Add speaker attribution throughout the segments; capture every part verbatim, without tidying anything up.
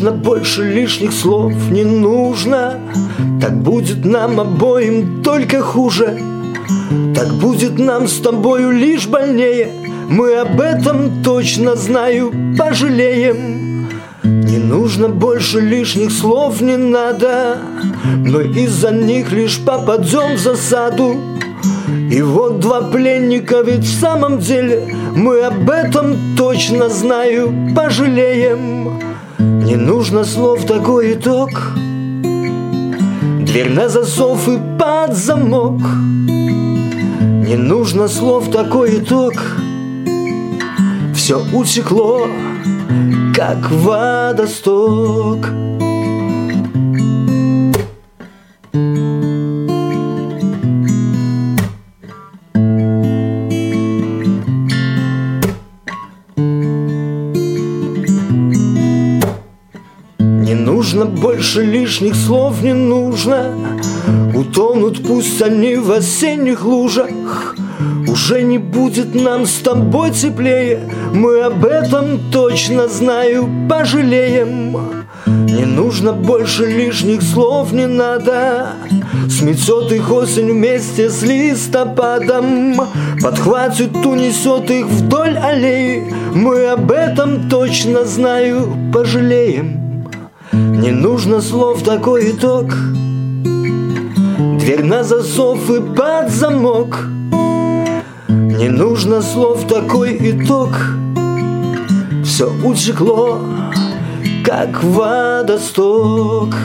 Speaker 1: нужно больше лишних слов, не нужно. Так будет нам обоим только хуже. Так будет нам с тобою лишь больнее. Мы об этом точно знаю, пожалеем. Не нужно больше лишних слов, не надо. Но из-за них лишь попадем в засаду. И вот два пленника, ведь в самом деле мы об этом точно знаю, пожалеем. Не нужно слов, такой итог. Дверь на засов и под замок. Не нужно слов, такой итог. Все утекло, как водосток. Не нужно больше лишних слов, не нужно. Утонут пусть они в осенних лужах. Уже не будет нам с тобой теплее. Мы об этом точно знаю, пожалеем. Не нужно больше лишних слов, не надо. Сметет их осень вместе с листопадом. Подхватит, унесет их вдоль аллеи. Мы об этом точно знаю, пожалеем. Не нужно слов, такой итог. Дверь на засов и под замок. Не нужно слов, такой итог. Все утекло, как водосток.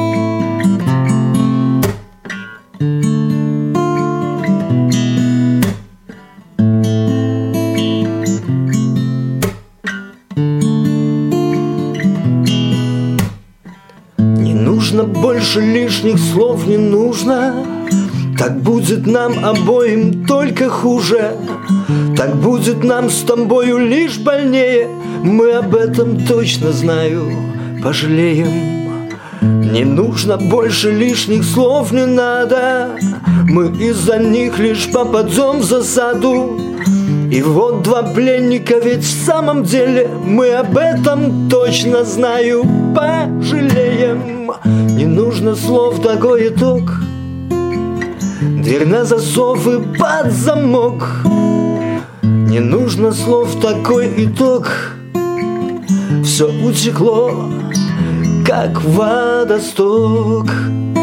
Speaker 1: Не нужно больше лишних слов, не нужно. Так будет нам обоим только хуже. Так будет нам с тобою лишь больнее. Мы об этом точно знаю, пожалеем. Не нужно больше лишних слов, не надо. Мы из-за них лишь попадем в засаду. И вот два пленника, ведь в самом деле мы об этом точно знаю, пожалеем. Не нужно слов, такой итог. Дверь на засов и под замок. Не нужно слов, такой итог. Все утекло, как водосток.